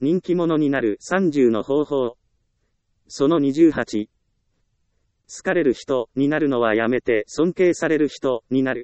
人気者になる30の方法。その28。好かれる人になるのはやめて尊敬される人になる。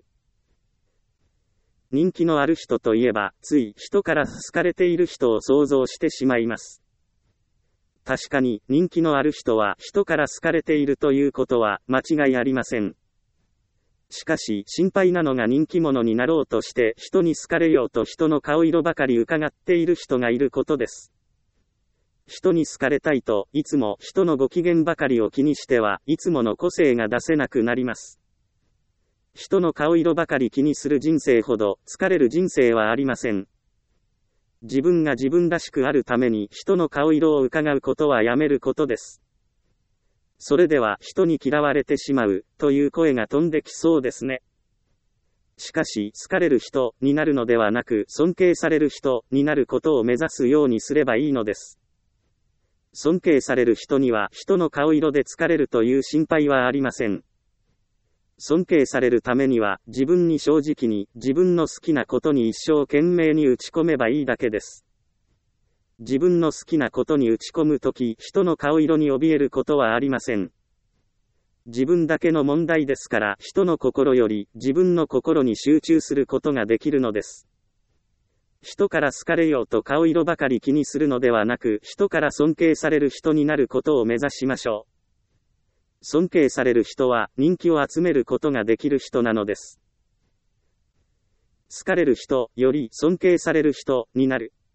人気のある人といえば、つい人から好かれている人を想像してしまいます。確かに人気のある人は人から好かれているということは間違いありません。しかし心配なのが人気者になろうとして人に好かれようと人の顔色ばかり伺っている人がいることです。人に好かれたいといつも人のご機嫌ばかりを気にしてはいつもの個性が出せなくなります。人の顔色ばかり気にする人生ほど疲れる人生はありません。自分が自分らしくあるために人の顔色を伺うことはやめることです。それでは人に嫌われてしまうという声が飛んできそうですね。しかし好かれる人になるのではなく尊敬される人になることを目指すようにすればいいのです。尊敬される人には人の顔色で疲れるという心配はありません。尊敬されるためには自分に正直に自分の好きなことに一生懸命に打ち込めばいいだけです。自分の好きなことに打ち込むとき、人の顔色に怯えることはありません。自分だけの問題ですから、人の心より自分の心に集中することができるのです。人から好かれようと顔色ばかり気にするのではなく、人から尊敬される人になることを目指しましょう。尊敬される人は人気を集めることができる人なのです。好かれる人より尊敬される人になる。